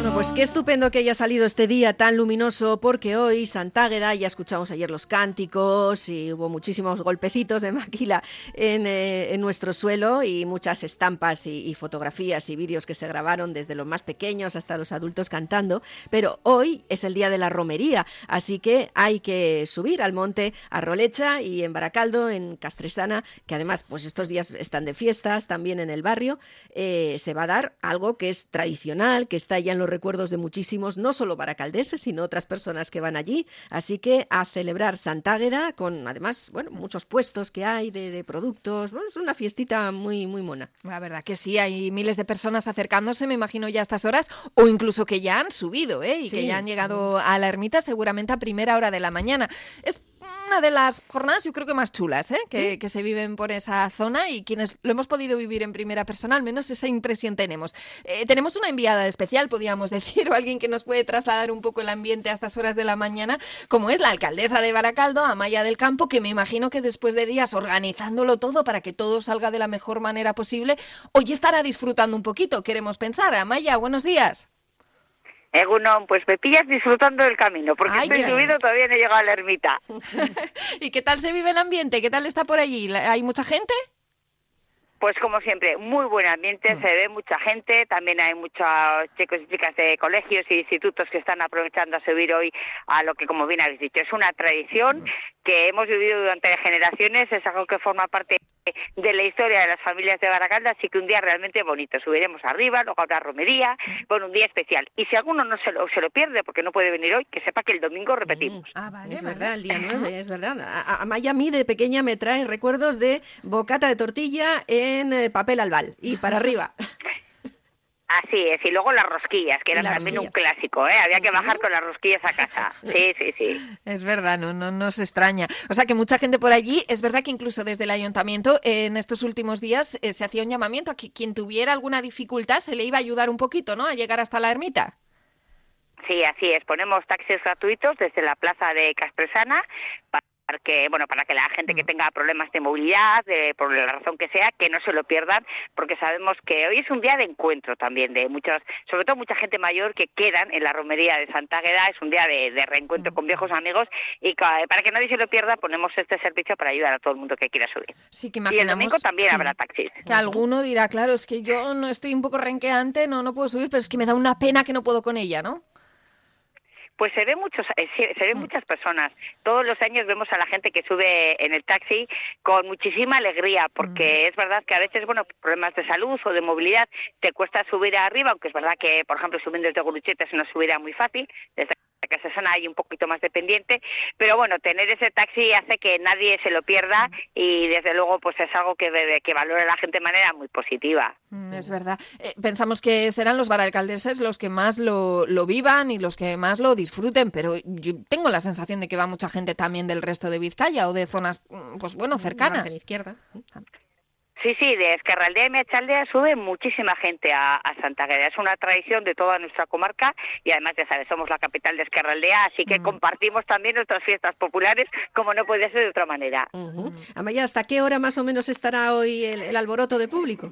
Bueno, pues qué estupendo que haya salido este día tan luminoso, porque hoy Santa Águeda, ya escuchamos ayer los cánticos y hubo muchísimos golpecitos de maquila en nuestro suelo y muchas estampas y fotografías y vídeos que se grabaron desde los más pequeños hasta los adultos cantando, pero hoy es el día de la romería, así que hay que subir al monte a Rolecha y en Baracaldo, en Castresana, que además pues estos días están de fiestas también en el barrio, se va a dar algo que es tradicional, que está ya en los recuerdos de muchísimos, no solo baracaldeses, sino otras personas que van allí. Así que a celebrar Santa Águeda con, además, bueno, muchos puestos que hay de productos. Bueno, es una fiestita muy, muy mona. La verdad que sí, hay miles de personas acercándose, me imagino ya a estas horas, o incluso que ya han subido, y sí, que ya han llegado a la ermita seguramente a primera hora de la mañana. Es una de las jornadas, yo creo que más chulas, que se viven por esa zona, y quienes lo hemos podido vivir en primera persona, al menos esa impresión tenemos. Tenemos una enviada especial, podríamos decir, o alguien que nos puede trasladar un poco el ambiente a estas horas de la mañana, como es la alcaldesa de Baracaldo, Amaya del Campo, que me imagino que después de días organizándolo todo para que todo salga de la mejor manera posible, hoy estará disfrutando un poquito, queremos pensar. Amaya, buenos días. Egunon, pues me pillas disfrutando del camino, porque estoy subido, todavía no he llegado a la ermita. ¿Y qué tal se vive el ambiente? ¿Qué tal está por allí? ¿Hay mucha gente? Pues como siempre, muy buen ambiente, se ve mucha gente, también hay muchos chicos y chicas de colegios y institutos que están aprovechando a subir hoy a lo que, como bien habéis dicho, es una tradición que hemos vivido durante generaciones, es algo que forma parte de la historia de las familias de Baracaldo, así que un día realmente bonito. Subiremos arriba, luego habrá romería, bueno, un día especial. Y si alguno no se lo pierde porque no puede venir hoy, que sepa que el domingo repetimos. Vale, es verdad, el día 9, es verdad. Amaya, a mí de pequeña me trae recuerdos de bocata de tortilla en papel albal y para arriba. Así es, y luego las rosquillas, que eran también un clásico, había que bajar con las rosquillas a casa. Sí. Es verdad, no se extraña. O sea que mucha gente por allí, es verdad que incluso desde el ayuntamiento en estos últimos días se hacía un llamamiento a que quien tuviera alguna dificultad se le iba a ayudar un poquito, ¿no?, a llegar hasta la ermita. Sí, así es, ponemos taxis gratuitos desde la plaza de Castresana para que la gente que tenga problemas de movilidad, por la razón que sea, que no se lo pierdan, porque sabemos que hoy es un día de encuentro también de muchos, sobre todo mucha gente mayor que quedan en la romería de Santa Águeda, es un día de reencuentro con viejos amigos, y para que nadie se lo pierda ponemos este servicio para ayudar a todo el mundo que quiera subir. Sí, que imaginamos, y el domingo también habrá taxis. Que alguno dirá, claro, es que yo no estoy un poco renqueante, no puedo subir, pero es que me da una pena que no puedo con ella, ¿no? Pues se ven muchas personas. Todos los años vemos a la gente que sube en el taxi con muchísima alegría, porque es verdad que a veces, problemas de salud o de movilidad te cuesta subir arriba, aunque es verdad que, por ejemplo, subiendo desde Gurucheta es una subida muy fácil, desde Castresana hay un poquito más de pendiente, pero tener ese taxi hace que nadie se lo pierda y desde luego pues es algo que valora la gente de manera muy positiva. Es verdad. Pensamos que serán los baracaldeses los que más lo vivan y los que más lo disfruten, pero yo tengo la sensación de que va mucha gente también del resto de Vizcaya o de zonas, cercanas. En izquierda. Sí, de Ezkerraldea y Meatzaldea sube muchísima gente a Santa Águeda. Es una tradición de toda nuestra comarca y además, ya sabes, somos la capital de Ezkerraldea, así que compartimos también nuestras fiestas populares como no puede ser de otra manera. Amaya, ¿hasta qué hora más o menos estará hoy el alboroto de público?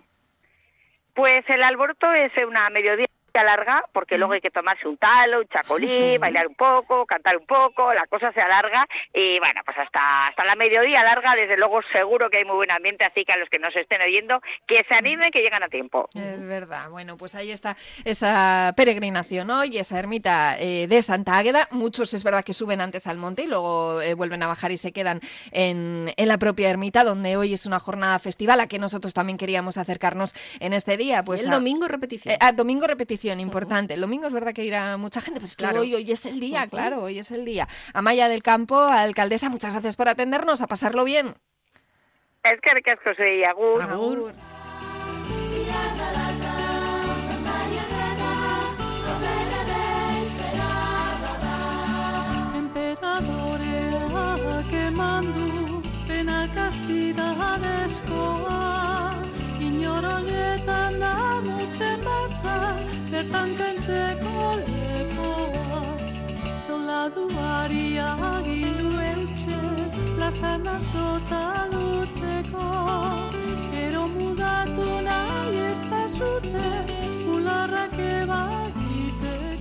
Pues el alboroto es una mediodía larga, porque luego hay que tomarse un talo, un chacolí, bailar un poco, cantar un poco, la cosa se alarga y pues hasta la mediodía larga, desde luego seguro que hay muy buen ambiente, así que a los que nos estén oyendo, que se animen, que llegan a tiempo. Es verdad, pues ahí está esa peregrinación hoy, esa ermita de Santa Águeda. Muchos es verdad que suben antes al monte y luego vuelven a bajar y se quedan en la propia ermita, donde hoy es una jornada festival a que nosotros también queríamos acercarnos en este día. Pues ¿Y el domingo repetición? Domingo repetición. Importante. El domingo es verdad que irá mucha gente, pero es que hoy es el día, hoy es el día. Amaya del Campo, alcaldesa, muchas gracias por atendernos, a pasarlo bien. Es que ricasco soy, agur. Agur. Quemando pena castidadezkoa inoroietan da mutzen basa bertan kentzeko lekoa soldaduari agindu eutxe plazana sota duteko gero mudatu nahi ez bazute bularrak ebagiteko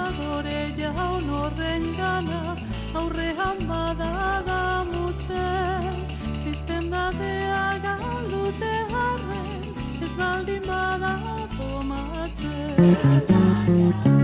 adore jaun horren gana, aurrean badaga mutxe, pizten dadea galdute arren, ez baldin bada tomatxe.